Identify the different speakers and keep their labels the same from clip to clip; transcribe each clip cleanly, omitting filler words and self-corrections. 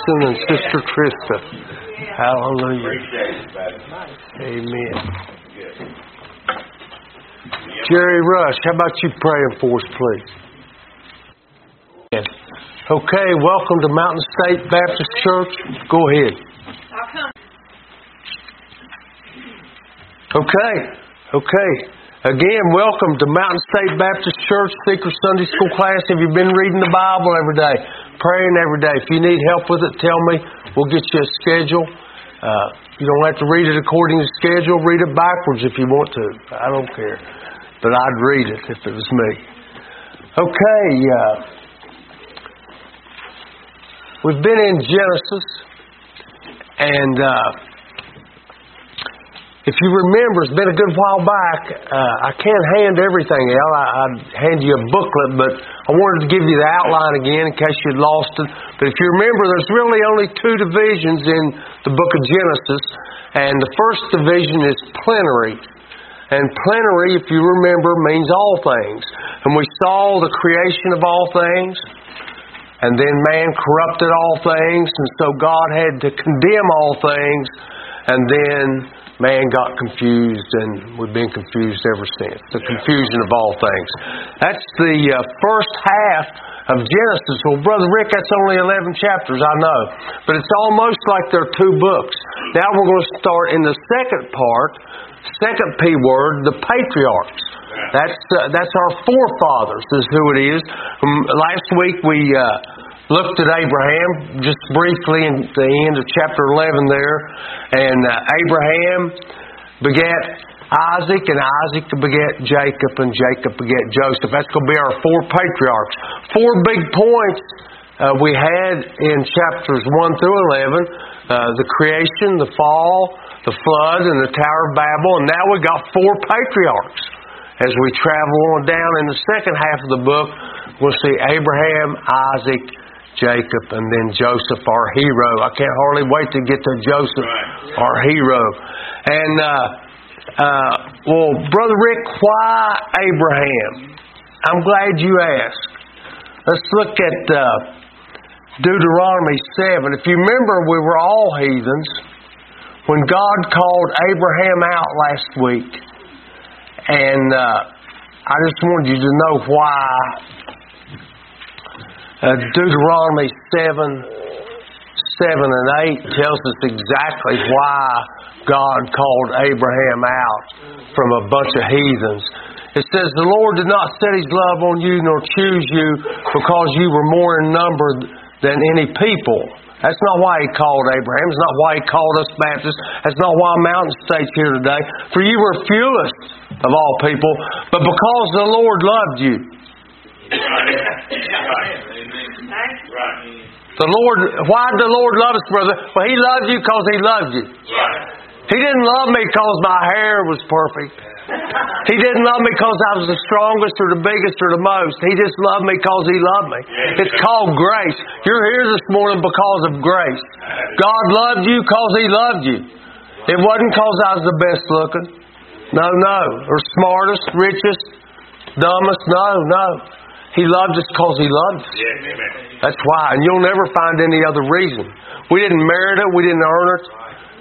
Speaker 1: Jason and Sister Trista. Hallelujah. Amen. Jerry Rush, how about you praying for us, please? Yes. Okay, welcome to Mountain State Baptist Church. Go ahead. Okay. Again, welcome to Mountain State Baptist Church Seeker Sunday School class. Have you been reading the Bible every day? Praying every day. If you need help with it, tell me. We'll get you a schedule. You don't have to read it according to schedule. Read it backwards if you want to. I don't care. But I'd read it if it was me. Okay. We've been in Genesis. And if you remember, it's been a good while back. I can't hand everything out. I'd hand you a booklet, but I wanted to give you the outline again in case you'd lost it. But if you remember, there's really only two divisions in the book of Genesis. And the first division is plenary. And plenary, if you remember, means all things. And we saw the creation of all things. And then man corrupted all things. And so God had to condemn all things. And then man got confused, and we've been confused ever since. The confusion of all things. That's the first half of Genesis. Well, Brother Rick, that's only 11 chapters, I know. But it's almost like they're two books. Now we're going to start in the second part, second P word, the patriarchs. That's our forefathers is who it is. Last week we looked at Abraham just briefly in the end of chapter 11 there. And Abraham begat Isaac, and Isaac begat Jacob, and Jacob begat Joseph. That's going to be our four patriarchs. Four big points we had in chapters 1 through 11. The creation, the fall, the flood, and the Tower of Babel. And now we've got four patriarchs. As we travel on down in the second half of the book, we'll see Abraham, Isaac, Jacob, and then Joseph, our hero. I can't hardly wait to get to Joseph, our hero. And, well, Brother Rick, why Abraham? I'm glad you asked. Let's look at Deuteronomy 7. If you remember, we were all heathens when God called Abraham out last week. And I just wanted you to know why. Deuteronomy 7 and 8 tells us exactly why God called Abraham out from a bunch of heathens. It says, the Lord did not set His love on you nor choose you because you were more in number than any people. That's not why He called Abraham. It's not why He called us Baptists. That's not why Mountain State's here today. For you were fewest of all people, but because the Lord loved you. The Lord, why did the Lord love us, brother? Well, He loved you because He loved you. He didn't love me because my hair was perfect. He didn't love me because I was the strongest or the biggest or the most. He just loved me because He loved me. It's called grace. You're here this morning because of grace. God loved you because He loved you. It wasn't because I was the best looking. No. Or smartest, richest, dumbest. No. He loved us because He loved us. That's why. And you'll never find any other reason. We didn't merit it. We didn't earn it.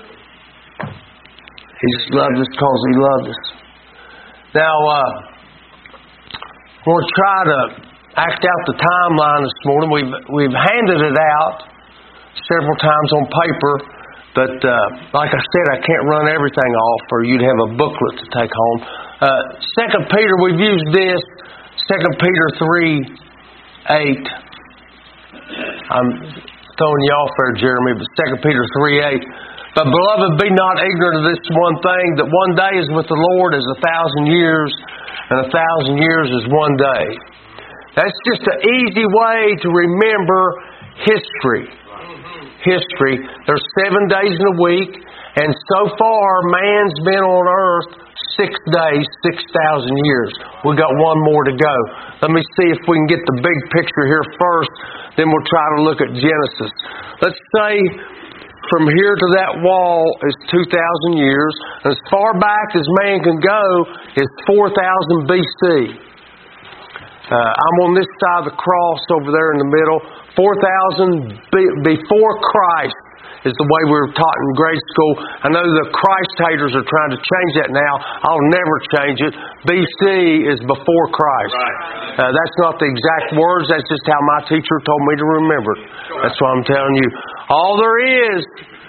Speaker 1: He just loved us because He loved us. Now, we're going to try to act out the timeline this morning. We've handed it out several times on paper, but like I said, I can't run everything off, or you'd have a booklet to take home. 2 Peter, we've used this. 2 Peter 3:8. I'm throwing you off there, Jeremy, but 2 Peter 3:8. But beloved, be not ignorant of this one thing, that one day is with the Lord as 1,000 years, and 1,000 years is one day. That's just an easy way to remember history. There's 7 days in a week, and so far man's been on earth 6 days, 6,000 years. We've got one more to go. Let me see if we can get the big picture here first, then we'll try to look at Genesis. Let's say from here to that wall is 2,000 years. As far back as man can go is 4,000 BC. I'm on this side of the cross over there in the middle. 4,000 before Christ is the way we were taught in grade school. I know the Christ haters are trying to change that now. I'll never change it. BC is before Christ. That's not the exact words. That's just how my teacher told me to remember it. That's what I'm telling you. All there is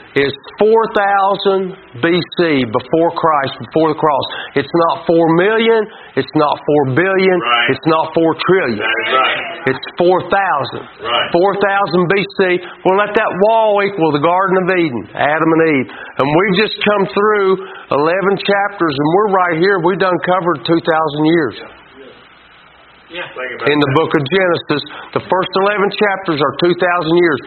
Speaker 1: 4,000 BC, before Christ, before the cross. It's not 4 million. It's not 4 billion.
Speaker 2: Right.
Speaker 1: It's not 4 trillion.
Speaker 2: That's right.
Speaker 1: It's 4,000.
Speaker 2: Right.
Speaker 1: 4,000 BC. Well, let that wall equal the Garden of Eden, Adam and Eve. And we've just come through 11 chapters, and we're right here. We've done covered 2,000 years.
Speaker 2: Yeah.
Speaker 1: In the book of Genesis, the first 11 chapters are 2,000 years.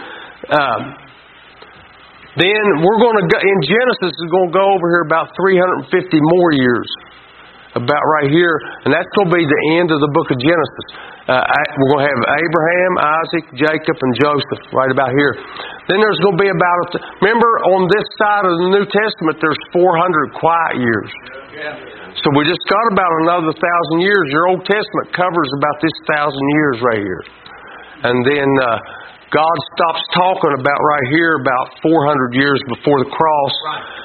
Speaker 1: Then we're going to go, in Genesis, is going to go over here about 350 more years. About right here. And that's going to be the end of the book of Genesis. We're going to have Abraham, Isaac, Jacob, and Joseph right about here. Then there's going to be about, remember on this side of the New Testament, there's 400 quiet years. So we just got about another 1,000 years. Your Old Testament covers about this 1,000 years right here. And then God stops talking about right here about 400 years before the cross.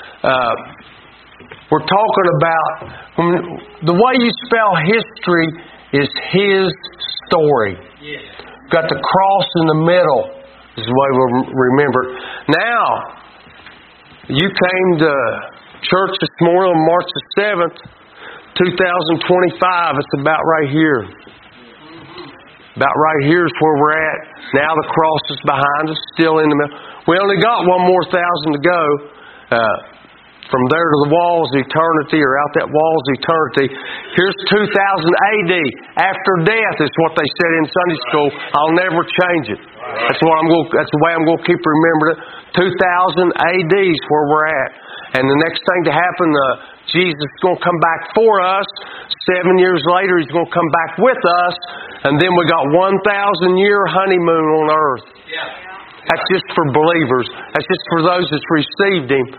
Speaker 1: We're talking about, the way you spell history is His story. Got the cross in the middle is the way we'll remember it. Now, you came to church this morning on March the 7th, 2025. It's about right here. About right here is where we're at. Now the cross is behind us, still in the middle. We only got one more 1,000 to go. From there to the walls of eternity, or out that walls of eternity. Here's 2000 AD. After death is what they said in Sunday school. I'll never change it. That's the way I'm going to keep remembering it. 2000 AD is where we're at. And the next thing to happen, Jesus is going to come back for us. 7 years later, He's going to come back with us. And then we got 1,000-year honeymoon on earth. That's just for believers. That's just for those that's received Him.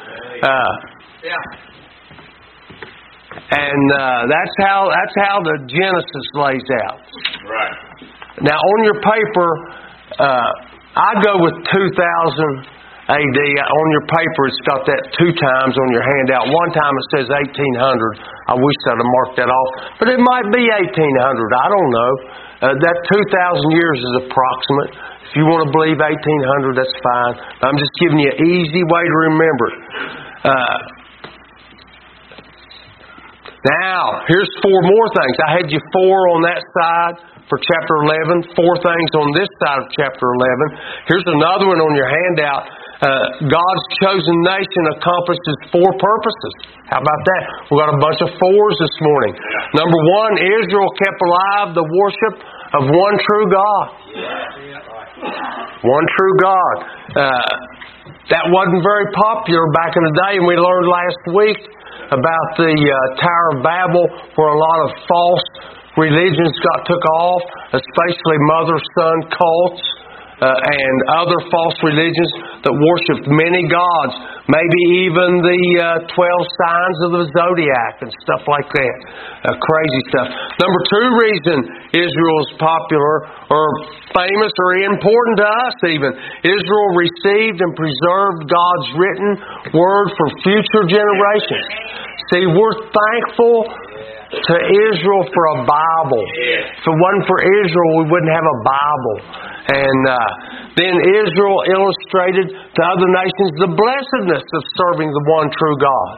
Speaker 1: And that's how the Genesis lays out.
Speaker 2: Right.
Speaker 1: Now on your paper, I go with 2000 AD. On your paper, it's got that 2 times on your handout. One time it says 1800. I wish I'd have marked that off, but it might be 1800. I don't know. That 2,000 years is approximate. If you want to believe 1800, that's fine. I'm just giving you an easy way to remember it. Now, here's 4 more things. I had you 4 on that side for chapter 11, 4 things on this side of chapter 11. Here's another one on your handout. God's chosen nation accomplishes 4 purposes. How about that? We've got a bunch of 4s this morning. Number 1, Israel kept alive the worship of one true God. One true God. That wasn't very popular back in the day, and we learned last week about the Tower of Babel, where a lot of false religions got took off, especially mother-son cults and other false religions that worshipped many gods, maybe even the 12 signs of the zodiac and stuff like that. Crazy stuff. Number 2 reason Israel is popular or famous or important to us even. Israel received and preserved God's written word for future generations. See, we're thankful to Israel for a Bible. If it wasn't for Israel, we wouldn't have a Bible. And then Israel illustrated to other nations the blessedness of serving the one true God.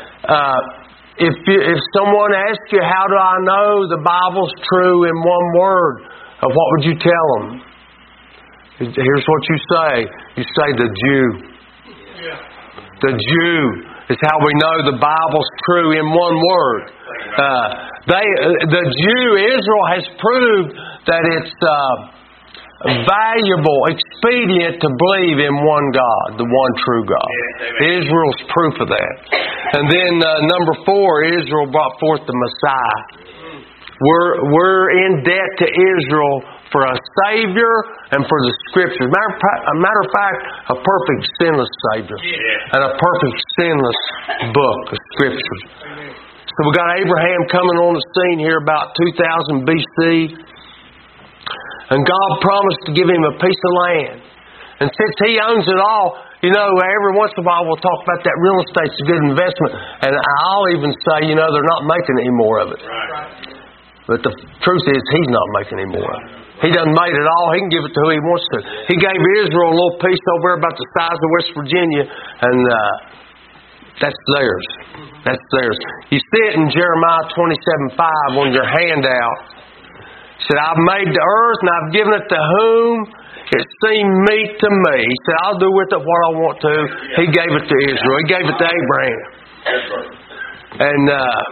Speaker 1: If someone asks you, how do I know the Bible's true in one word, what would you tell them? Here's what you say. You say the Jew. The Jew is how we know the Bible's true in one word. The Jew, Israel, has proved that it's valuable, expedient to believe in one God, the one true God. Israel's proof of that. And then number 4, Israel brought forth the Messiah. We're in debt to Israel for a Savior and for the Scriptures. Matter of fact, a perfect sinless Savior and a perfect sinless book of Scriptures. So we got Abraham coming on the scene here about 2000 BC. And God promised to give him a piece of land. And since he owns it all, every once in a while we'll talk about that real estate's a good investment. And I'll even say, they're not making any more of it.
Speaker 2: Right.
Speaker 1: But the truth is, he's not making any more of it. He done made it all. He can give it to who he wants to. He gave Israel a little piece over there about the size of West Virginia, and that's theirs. That's theirs. You see it in Jeremiah 27:5 on your handout. He said, I've made the earth, and I've given it to whom it seemed meet to me. He said, I'll do with it what I want to. He gave it to Israel. He gave it to Abraham. And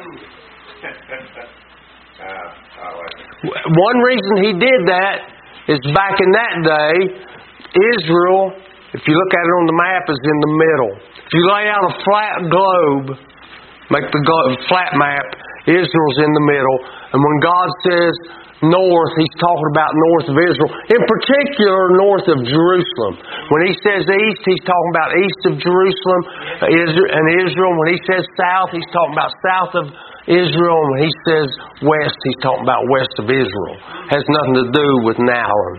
Speaker 1: one reason he did that is back in that day, Israel, if you look at it on the map, is in the middle. If you lay out a flat globe, make the flat map, Israel's in the middle. And when God says north, he's talking about north of Israel. In particular, north of Jerusalem. When he says east, he's talking about east of Jerusalem and Israel. When he says south, he's talking about south of Israel. And when he says west, he's talking about west of Israel. Has nothing to do with Nowlan.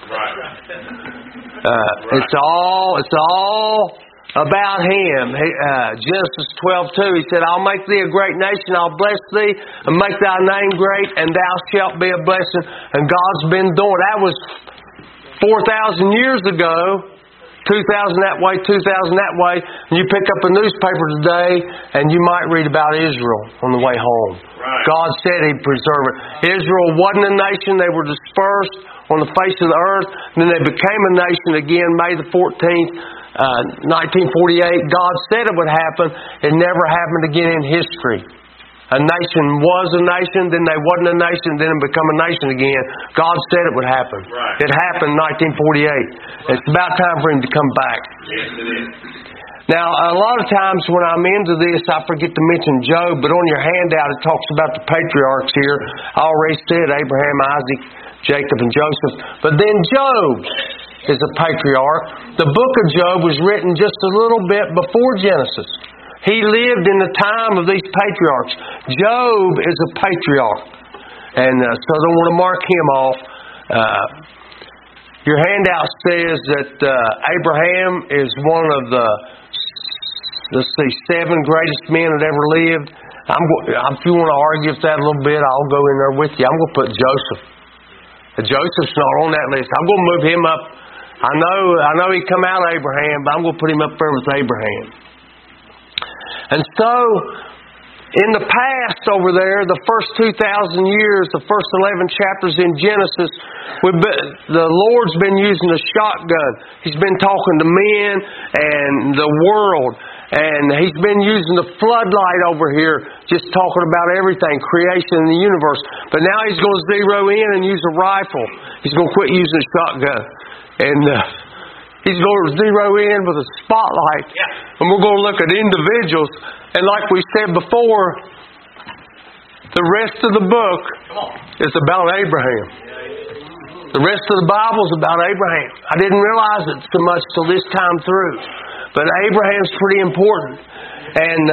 Speaker 2: Right.
Speaker 1: It's all about him. Genesis 12:2, he said, I'll make thee a great nation, I'll bless thee, and make thy name great, and thou shalt be a blessing. And God's been doing. That was 4,000 years ago. 2,000 that way, 2,000 that way. And you pick up a newspaper today, and you might read about Israel on the way home.
Speaker 2: Right.
Speaker 1: God said he'd preserve it. Israel wasn't a nation. They were dispersed on the face of the earth. Then they became a nation again, May the 14th, 1948. God said it would happen. It never happened again in history. A nation was a nation, then they wasn't a nation, then it become a nation again. God said it would happen.
Speaker 2: Right.
Speaker 1: It happened in 1948. It's about time for him to come back.
Speaker 2: Yes, it is.
Speaker 1: Now, a lot of times when I'm into this, I forget to mention Job, but on your handout it talks about the patriarchs here. I already said Abraham, Isaac, Jacob, and Joseph. But then Job is a patriarch. The book of Job was written just a little bit before Genesis. He lived in the time of these patriarchs. Job is a patriarch. And so I don't want to mark him off. Your handout says that Abraham is one of the, 7 greatest men that ever lived. If you want to argue with that a little bit, I'll go in there with you. I'm going to put Joseph. Joseph's not on that list. I'm going to move him up. I know he come out of Abraham, but I'm going to put him up there with Abraham. And so, in the past over there, the first 2,000 years, the first 11 chapters in Genesis, the Lord's been using a shotgun. He's been talking to men and the world. And He's been using the floodlight over here, just talking about everything, creation in the universe. But now He's going to zero in and use a rifle. He's going to quit using a shotgun. And He's going to zero in with a spotlight.
Speaker 2: Yeah.
Speaker 1: And we're going to look at individuals. And like we said before, the rest of the book is about Abraham. The rest of the Bible is about Abraham. I didn't realize it so much till this time through. But Abraham's pretty important. And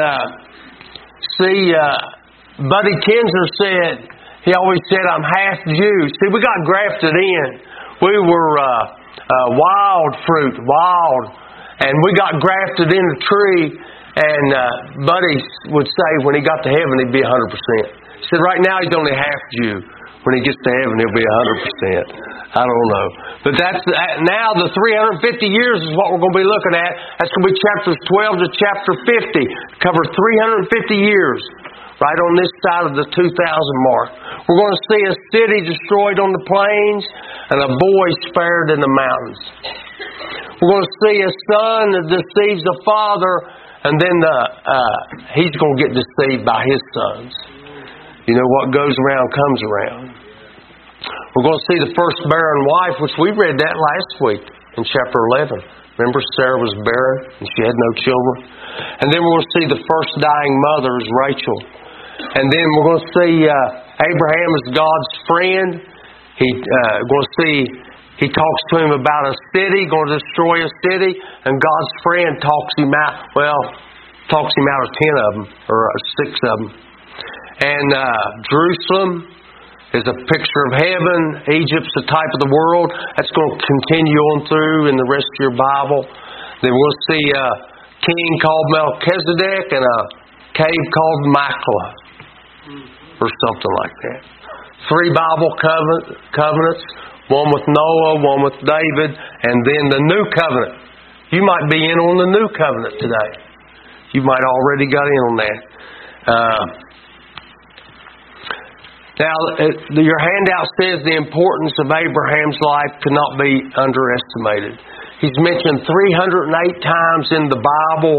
Speaker 1: Buddy Kinzer said, he always said, I'm half Jew. See, we got grafted in. We were wild fruit, and we got grafted in a tree. And Buddy would say when he got to heaven he'd be 100%. He said right now he's only half Jew. When he gets to heaven he'll be 100%. I don't know. But that's now the 350 years is what we're going to be looking at. That's going to be chapters 12 to chapter 50. Cover 350 years. Right on this side of the 2,000 mark. We're going to see a city destroyed on the plains and a boy spared in the mountains. We're going to see a son that deceives the father, and then he's going to get deceived by his sons. You know, what goes around comes around. We're going to see the first barren wife, which we read that last week in chapter 11. Remember, Sarah was barren and she had no children. And then we're going to see the first dying mother is Rachel. And then we're going to see Abraham as God's friend. Going to see he talks to him about a city, going to destroy a city, and God's friend talks him out. Well, talks him out of 10 of them or 6 of them. And Jerusalem is a picture of heaven. Egypt's the type of the world. That's going to continue on through in the rest of your Bible. Then we'll see a king called Melchizedek and a cave called Machpelah, or something like that. 3 Bible covenants, one with Noah, one with David, and then the new covenant. You might be in on the new covenant today. You might already got in on that. Now, your handout says the importance of Abraham's life cannot be underestimated. He's mentioned 308 times in the Bible,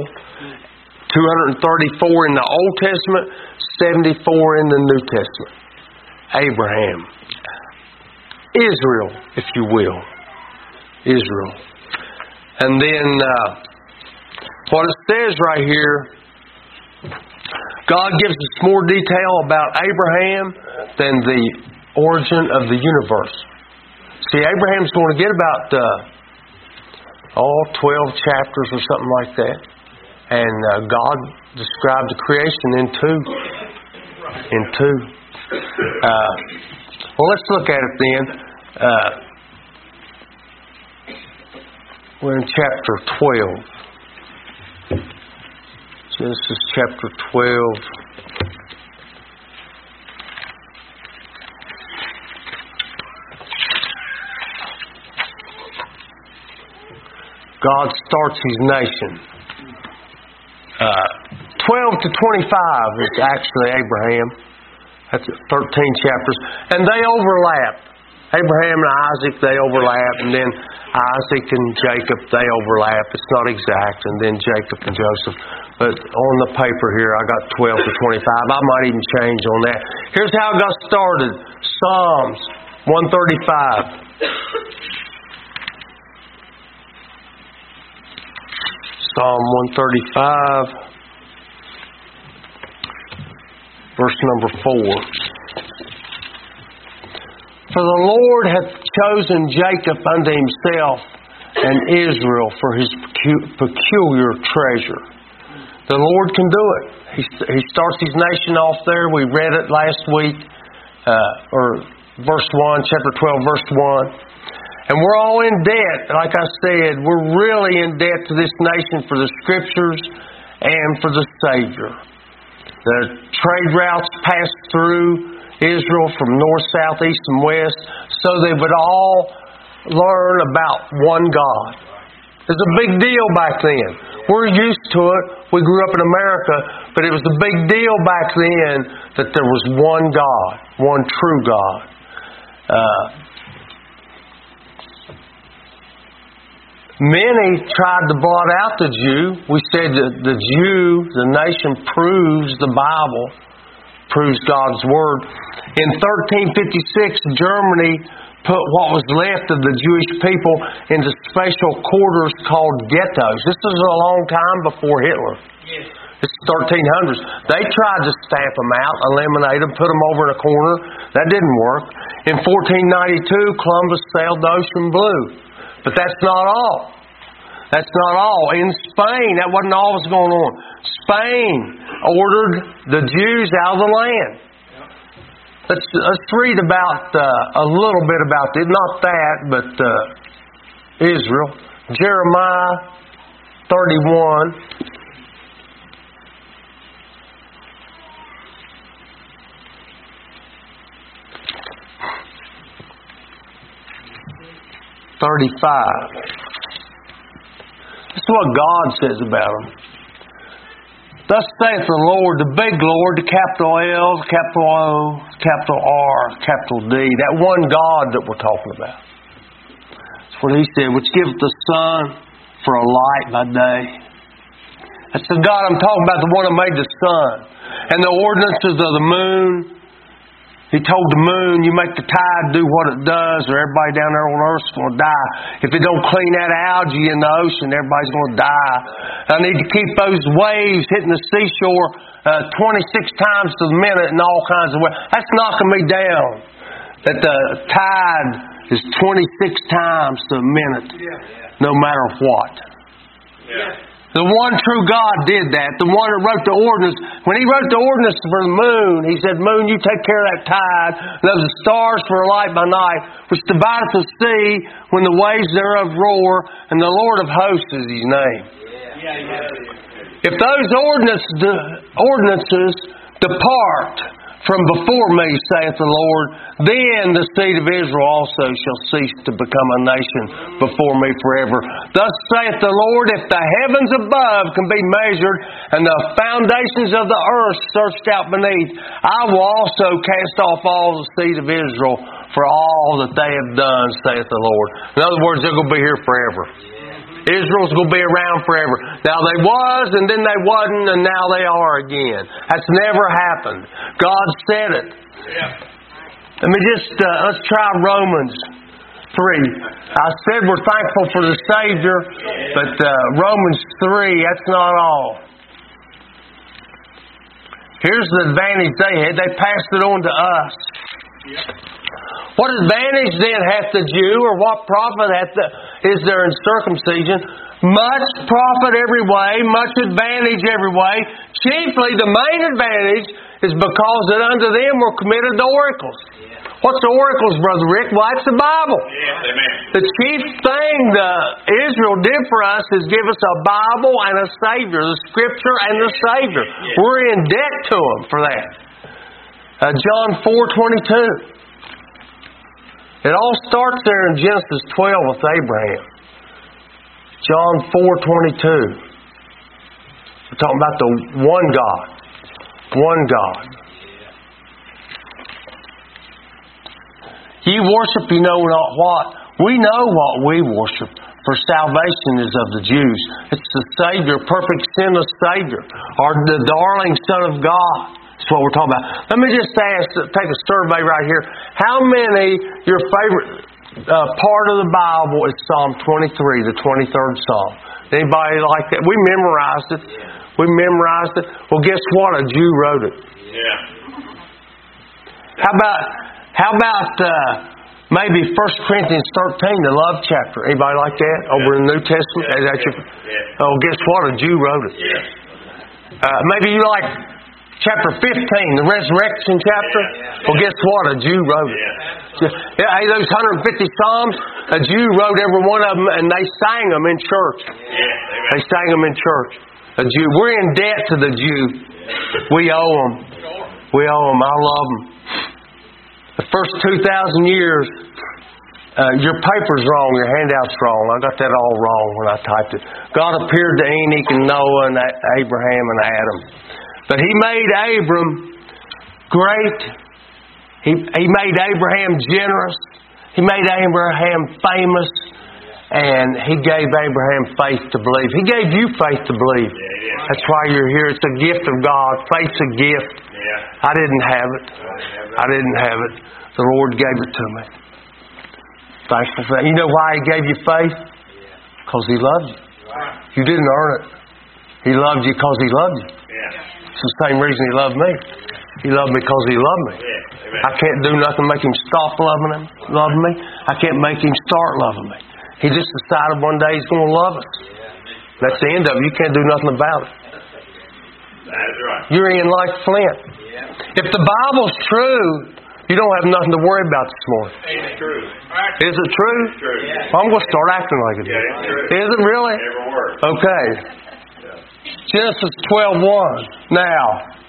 Speaker 1: 234 in the Old Testament, 74 in the New Testament. Abraham. Israel, if you will. Israel. And then what it says right here, God gives us more detail about Abraham than the origin of the universe. See, Abraham's going to get about 12 chapters or something like that. And God described the creation in two. Well, let's look at it then. We're in chapter 12. Genesis chapter 12. God starts His nation. 12 to 25 is actually Abraham. That's 13 chapters. And they overlap. Abraham and Isaac, they overlap. And then Isaac and Jacob, they overlap. It's not exact. And then Jacob and Joseph. But on the paper here, I got 12 to 25. I might even change on that. Here's how it got started. Psalms 135. Psalm 135. Verse number 4. For the Lord hath chosen Jacob unto Himself, and Israel for His peculiar treasure. The Lord can do it. He starts His nation off there. We read it last week, or verse 1, chapter 12, verse 1. And we're all in debt. Like I said, we're really in debt to this nation for the Scriptures and for the Savior. The trade routes passed through Israel from north, south, east, and west, so they would all learn about one God. It was a big deal back then. We're used to it. We grew up in America, but it was a big deal back then that there was one God, one true God. Many tried to blot out the Jew. We said that the Jew, the nation, proves the Bible, proves God's Word. In 1356, Germany put what was left of the Jewish people into special quarters called ghettos. This is a long time before Hitler.
Speaker 2: Yes.
Speaker 1: It's 1300s. They tried to stamp them out, eliminate them, put them over in a corner. That didn't work. In 1492, Columbus sailed the ocean blue. But that's not all. That's not all. In Spain, that wasn't all that was going on. Spain ordered the Jews out of the land. Let's read about a little bit about it. Not that, but Israel. Jeremiah 31. This is what God says about them. Thus saith the Lord, the big Lord, the capital L, capital O, capital R, capital D, that one God that we're talking about. That's what He said, which giveth the sun for a light by day. That's the God I'm talking about, the one that made the sun. And the ordinances of the moon. He told the moon, you make the tide do what it does, or everybody down there on Earth's going to die. If it don't clean that algae in the ocean, everybody's going to die. I need to keep those waves hitting the seashore 26 times to the minute in all kinds of ways. That's knocking me down. That the tide is 26 times to the minute, no matter what. The one true God did that. The one that wrote the ordinance. When He wrote the ordinance for the moon, He said, moon, you take care of that tide, and of the stars for a light by night, which divideth the sea when the waves thereof roar, and the Lord of hosts is His name. If those ordinances depart from before me, saith the Lord, then the seed of Israel also shall cease to become a nation before me forever. Thus saith the Lord, if the heavens above can be measured, and the foundations of the earth searched out beneath, I will also cast off all the seed of Israel for all that they have done, saith the Lord. In other words, they're going to be here forever. Israel's going to be around forever. Now they was, and then they wasn't, and now they are again. That's never happened. God said it. Let me just, let's try Romans 3. I said we're thankful for the Savior, but Romans 3, that's not all. Here's the advantage they had. They passed it on to us. What advantage then hath the Jew, or what profit is there in circumcision? Much profit every way, much advantage every way. Chiefly, the main advantage is because that unto them were committed the oracles. What's the oracles, Brother Rick? Well, that's the Bible. The chief thing Israel did for us is give us a Bible and a Savior, the Scripture and the Savior. We're in debt to them for that. John 4:22. It all starts there in Genesis 12 with Abraham. John 4:22. We're talking about the one God. One God. Ye worship, you know not what. We know what we worship, for salvation is of the Jews. It's the Savior, perfect sinless Savior, or the darling Son of God. That's what we're talking about. Let me just take a survey right here. How many, your favorite part of the Bible is Psalm 23, the 23rd Psalm? Anybody like that? We memorized it. Well, guess what? A Jew wrote it. How about maybe 1 Corinthians 13, the love chapter? Anybody like that? Over in the New Testament? Oh, guess what? A Jew wrote it. Maybe you like chapter 15, the resurrection chapter. Well, guess what? A Jew wrote it. Hey, those 150 Psalms, a Jew wrote every one of them, and they sang them in church. They sang them in church. A Jew. We're in debt to the Jew. We owe them. I love them. The first 2,000 years, your paper's wrong, your handout's wrong. I got that all wrong when I typed it. God appeared to Enoch and Noah and Abraham and Adam. But He made Abram great. He made Abraham generous. He made Abraham famous. And He gave Abraham faith to believe. He gave you faith to believe. That's why you're here. It's a gift of God. Faith's a gift. I didn't have it. The Lord gave it to me. Thankful for that. You know why He gave you faith? Because He loved you. You didn't earn it. He loved you because He loved you. It's the same reason He loved me. He loved me because He loved me. I can't do nothing to make Him stop loving me. I can't make Him start loving me. He just decided one day He's going to love us. That's the end of it. You can't do nothing about it.
Speaker 2: That's right.
Speaker 1: You're in like Flint. If the Bible's true, you don't have nothing to worry about this morning.
Speaker 2: It's true.
Speaker 1: Is it true?
Speaker 2: It's true.
Speaker 1: Well, I'm going to start acting like it is.
Speaker 2: It's true.
Speaker 1: Is it really?
Speaker 2: Every word.
Speaker 1: Okay. Genesis 12:1. Now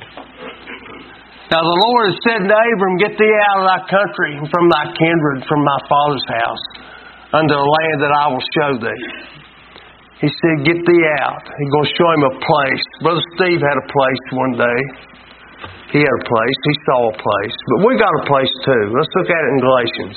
Speaker 1: the Lord has said to Abram, get thee out of thy country, and from thy kindred, from thy father's house, unto a land that I will show thee. He said, get thee out. He's going to show him a place. Brother Steve had a place one day. He had a place. He saw a place. But we got a place too. Let's look at it in Galatians.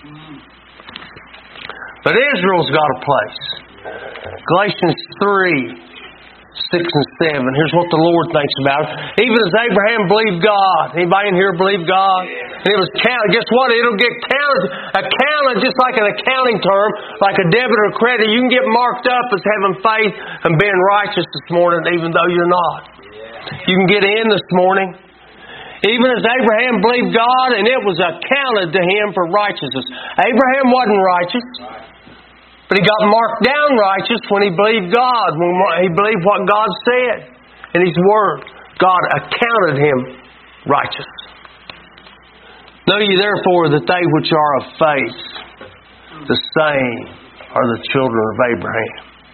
Speaker 1: But Israel's got a place. Galatians 3:6 and 7. Here's what the Lord thinks about it. Even as Abraham believed God. Anybody in here believe God? And it was counted. Guess what? It'll get counted. Accounted just like an accounting term, like a debit or credit. You can get marked up as having faith and being righteous this morning, even though you're not. You can get in this morning. Even as Abraham believed God, and it was accounted to him for righteousness. Abraham wasn't righteous. But he got marked down righteous when he believed God, when he believed what God said in His Word. God accounted him righteous. Know ye therefore that they which are of faith, the same are the children of Abraham.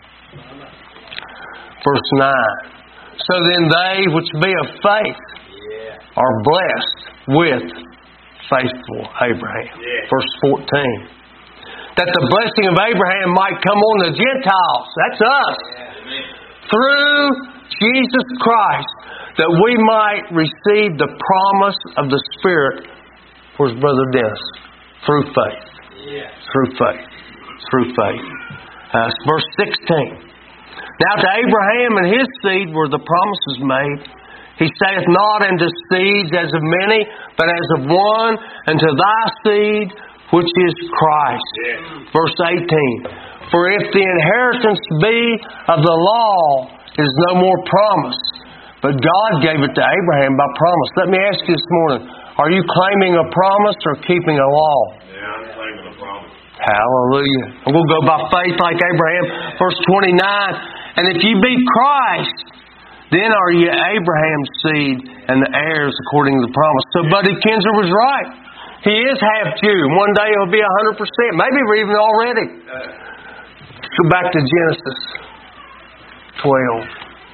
Speaker 1: Verse 9. So then they which be of faith are blessed with faithful Abraham. Verse 14. That the blessing of Abraham might come on the Gentiles. That's us. Through Jesus Christ, that we might receive the promise of the Spirit. Where's Brother Dennis? Through faith. Through faith. Through faith. Verse 16. Now to Abraham and his seed were the promises made. He saith not unto seeds as of many, but as of one, unto thy seed, which is Christ. Verse 18. For if the inheritance be of the law, it is no more promise, but God gave it to Abraham by promise. Let me ask you this morning, are you claiming a promise or keeping a law?
Speaker 2: I'm claiming a promise.
Speaker 1: Hallelujah. And we'll go by faith like Abraham. Verse 29. And if you be Christ, then are ye Abraham's seed and the heirs according to the promise. So Buddy Kinzer was right. He is half Jew. One day he'll be 100%. Maybe we're even already. Let's go back to Genesis 12.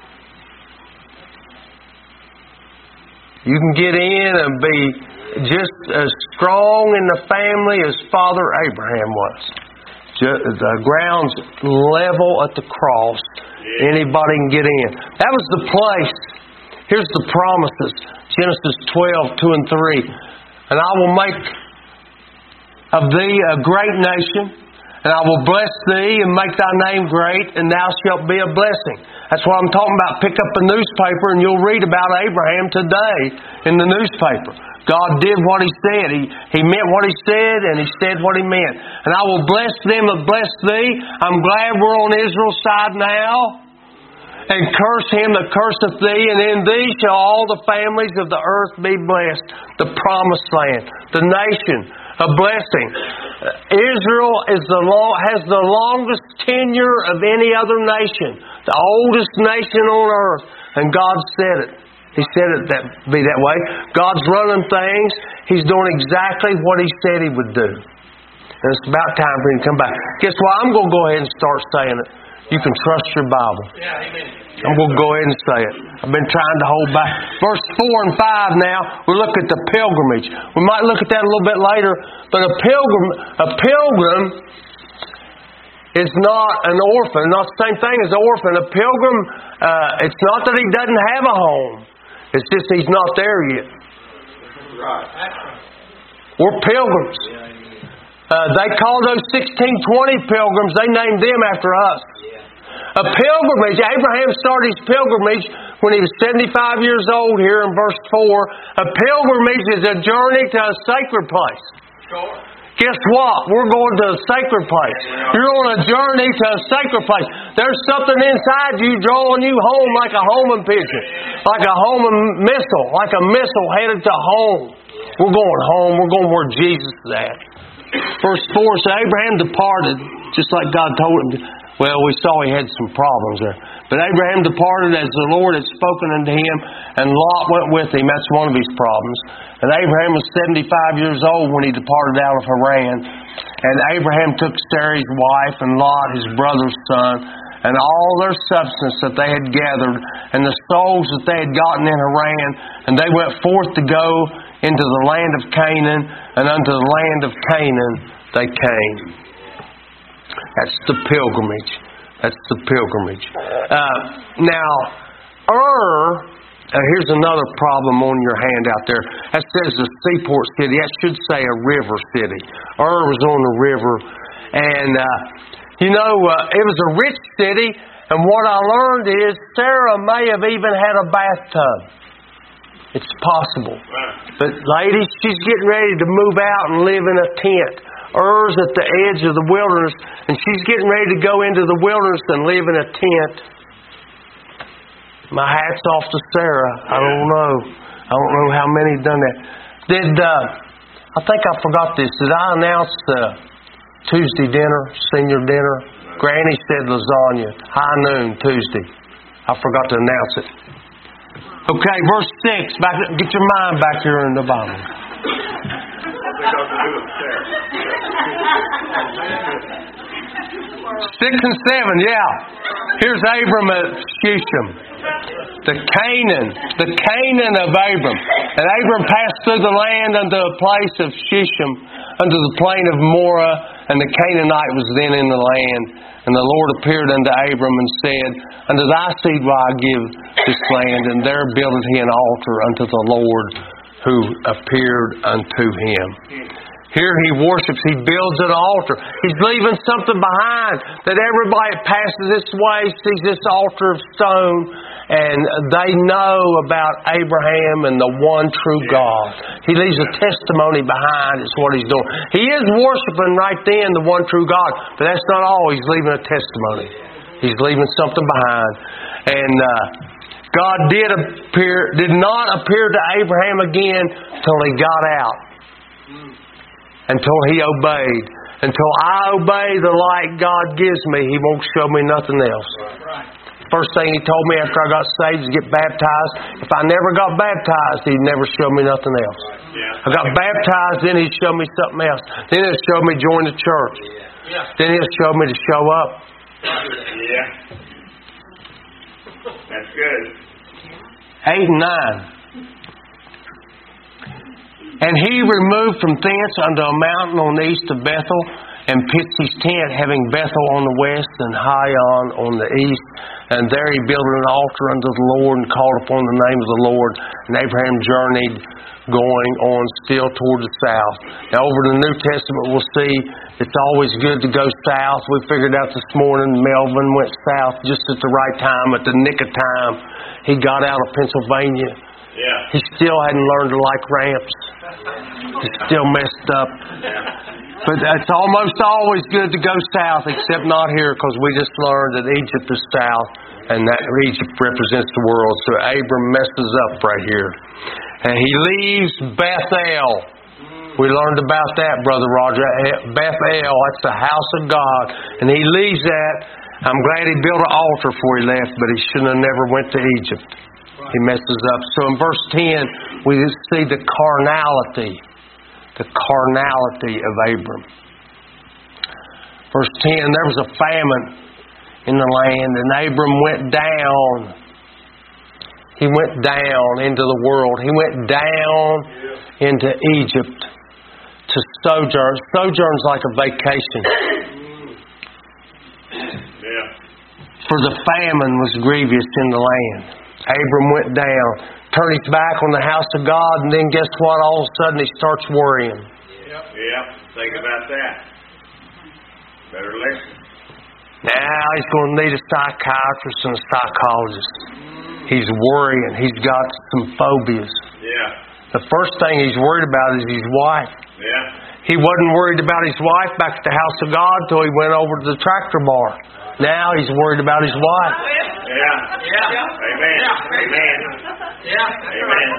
Speaker 1: You can get in and be just as strong in the family as Father Abraham was. The ground's level at the cross. Anybody can get in. That was the place. Here's the promises. Genesis 12, 2 and 3. And I will make of thee a great nation, and I will bless thee and make thy name great, and thou shalt be a blessing. That's what I'm talking about. Pick up a newspaper and you'll read about Abraham today in the newspaper. God did what He said. He meant what He said, and He said what He meant. And I will bless them that bless thee. I'm glad we're on Israel's side now. And curse him that curseth thee, and in thee shall all the families of the earth be blessed. The promised land, the nation, a blessing. Israel has the longest tenure of any other nation, the oldest nation on earth, and God said it. He said it be that way. God's running things. He's doing exactly what He said He would do. And it's about time for Him to come back. Guess what? I'm going to go ahead and start saying it. You can trust your Bible. I'm going to go ahead and say it. I've been trying to hold back. Verse 4 and 5 now, we look at the pilgrimage. We might look at that a little bit later, but a pilgrim is not an orphan, not the same thing as an orphan. A pilgrim, it's not that he doesn't have a home. It's just he's not there yet. We're pilgrims. They call those 1620 pilgrims, they named them after us. A pilgrimage, Abraham started his pilgrimage when he was 75 years old here in verse 4. A pilgrimage is a journey to a sacred place. Guess what? We're going to a sacred place. You're on a journey to a sacred place. There's something inside you drawing you home like a homing pigeon, like a homing missile, like a missile headed to home. We're going home. We're going where Jesus is at. Verse 4 says, Abraham departed, just like God told him to. Well, we saw he had some problems there. But Abraham departed as the Lord had spoken unto him, and Lot went with him. That's one of his problems. And Abraham was 75 years old when he departed out of Haran. And Abraham took Sarai's wife and Lot, his brother's son, and all their substance that they had gathered, and the souls that they had gotten in Haran, and they went forth to go into the land of Canaan, and unto the land of Canaan they came. That's the pilgrimage. That's the pilgrimage. Now, here's another problem on your handout there. That says a seaport city. That should say a river city. Was on the river. And, it was a rich city. And what I learned is Sarah may have even had a bathtub. It's possible. But ladies, she's getting ready to move out and live in a tent. Ur's at the edge of the wilderness, and she's getting ready to go into the wilderness and live in a tent. My hat's off to Sarah. I don't know how many have done that. I think I forgot this. Did I announce Tuesday dinner, senior dinner. Granny said lasagna. High noon, Tuesday. I forgot to announce it. Okay, verse 6. Get your mind back here in the Bible. 6 and 7, yeah. Here's Abram at Shechem. The Canaan of Abram. And Abram passed through the land unto a place of Shechem, unto the plain of Moreh, and the Canaanite was then in the land. And the Lord appeared unto Abram and said, Unto thy seed will I give this land. And there builded he an altar unto the Lord who appeared unto him. Here he worships. He builds an altar. He's leaving something behind that everybody that passes this way sees this altar of stone, and they know about Abraham and the one true God. He leaves a testimony behind. It's what he's doing. He is worshiping right then the one true God, but that's not all. He's leaving a testimony. He's leaving something behind. And God did not appear to Abraham again till he got out. Until he obeyed. Until I obey the light God gives me, he won't show me nothing else. First thing he told me after I got saved is get baptized. If I never got baptized, he'd never show me nothing else. I got baptized, then he'd show me something else. Then he'd show me join the church. Then he'll show me to show up.
Speaker 2: Yeah. That's good.
Speaker 1: 8 and 9. And he removed from thence unto a mountain on the east of Bethel, and pitched his tent, having Bethel on the west and Hion on the east. And there he built an altar unto the Lord, and called upon the name of the Lord. And Abraham journeyed, going on still toward the south. Now over in the New Testament we'll see it's always good to go south. We figured out this morning Melvin went south just at the right time, at the nick of time. He got out of Pennsylvania.
Speaker 2: Yeah.
Speaker 1: He still hadn't learned to like ramps. He's still messed up. But it's almost always good to go south, except not here, because we just learned that Egypt is south, and that Egypt represents the world. So Abram messes up right here. And he leaves Bethel. We learned about that, Brother Roger. Bethel, that's the house of God. And he leaves that. I'm glad he built an altar before he left, but he shouldn't have never went to Egypt. He messes up. So in verse 10, we see the carnality of Abram. Verse 10, there was a famine in the land, and Abram went down. He went down into the world. He went down into Egypt to sojourn. Sojourn's like a vacation. For the famine was grievous in the land. Abram went down, turned his back on the house of God, and then guess what? All of a sudden he starts worrying.
Speaker 2: Yep. Think about that. Better listen.
Speaker 1: Now he's going to need a psychiatrist and a psychologist. He's worrying. He's got some phobias.
Speaker 2: Yeah.
Speaker 1: The first thing he's worried about is his wife.
Speaker 2: Yeah.
Speaker 1: He wasn't worried about his wife back at the house of God till he went over to the tractor bar. Now he's worried about his wife.
Speaker 2: Yeah. Amen. Amen. Amen.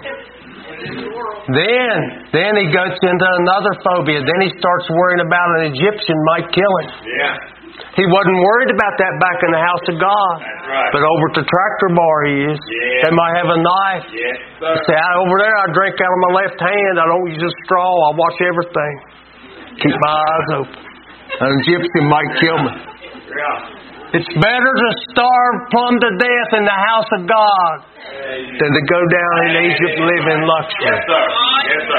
Speaker 1: Then he goes into another phobia. Then he starts worrying about an Egyptian might kill him.
Speaker 2: Yeah.
Speaker 1: He wasn't worried about that back in the house of God.
Speaker 2: That's right.
Speaker 1: But over at the tractor bar he is.
Speaker 2: Yeah.
Speaker 1: They might have a knife.
Speaker 2: Yes, sir.
Speaker 1: Say, over there I drink out of my left hand. I don't use a straw. I watch everything. Keep my eyes open. An Egyptian might kill me.
Speaker 2: Yeah.
Speaker 1: It's better to starve plumb to death in the house of God than to go down in Egypt and live in luxury.
Speaker 2: Yes, sir. Yes, sir.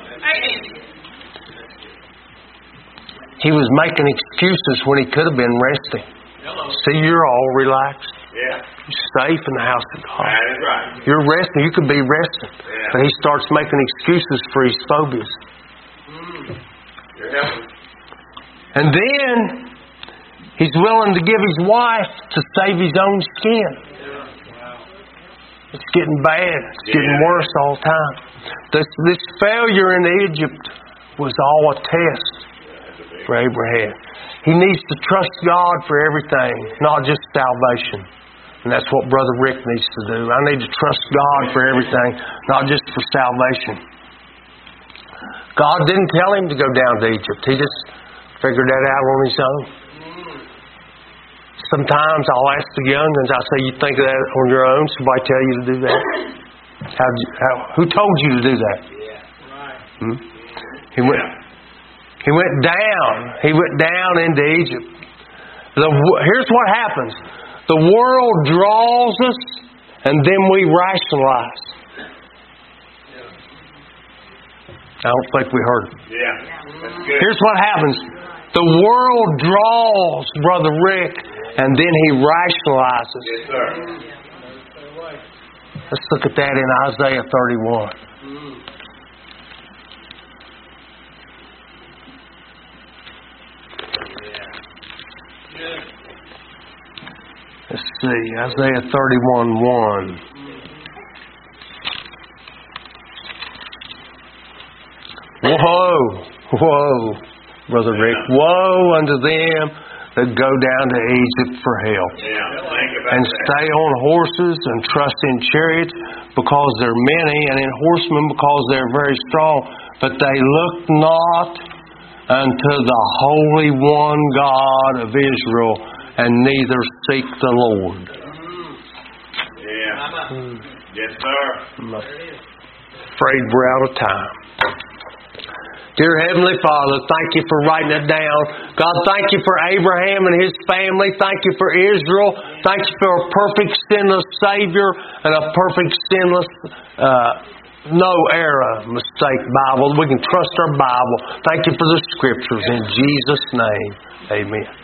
Speaker 1: He was making excuses when he could have been resting. See, you're all relaxed.
Speaker 2: Yeah.
Speaker 1: You're safe in the house of God.
Speaker 2: That is right.
Speaker 1: You're resting. You could be resting.
Speaker 2: Yeah.
Speaker 1: But he starts making excuses for his phobias.
Speaker 2: You're helping.
Speaker 1: And then he's willing to give his wife to save his own skin. It's getting bad. It's getting worse all the time. This failure in Egypt was all a test for Abraham. He needs to trust God for everything, not just salvation. And that's what Brother Rick needs to do. I need to trust God for everything, not just for salvation. God didn't tell him to go down to Egypt. He just Figured that out on his own. Sometimes I'll ask the young'uns, I say, you think of that on your own? Somebody tell you to do that? Who told you to do that? He went down. He went down into Egypt. Here's what happens. The world draws us, and then we rationalize. I don't think we heard it.
Speaker 2: That's good.
Speaker 1: Here's what happens. The world draws Brother Rick, and then he rationalizes.
Speaker 2: Yes, sir.
Speaker 1: Let's look at that in Isaiah 31. Let's see, Isaiah 31:1. Woe, Brother Rick. Woe unto them that go down to Egypt for help. And stay on horses and trust in chariots because they're many, and in horsemen because they're very strong. But they look not unto the Holy One God of Israel, and neither seek the Lord.
Speaker 2: Yes, sir.
Speaker 1: I'm afraid we're out of time. Dear Heavenly Father, thank you for writing it down. God, thank you for Abraham and his family. Thank you for Israel. Thank you for a perfect sinless Savior and a perfect sinless, no error, mistake Bible. We can trust our Bible. Thank you for the Scriptures. In Jesus' name, amen.